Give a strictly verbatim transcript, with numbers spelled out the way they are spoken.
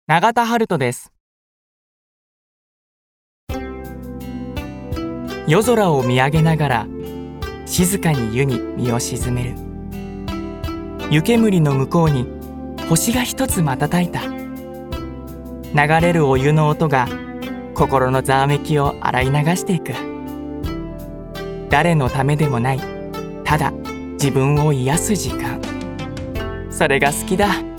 永田春人です。夜空を見上げながら静かに湯に身を沈める。湯煙の向こうに星が一つ瞬いた。流れるお湯の音が心のざわめきを洗い流していく。誰のためでもない、ただ自分を癒す時間。それが好きだ。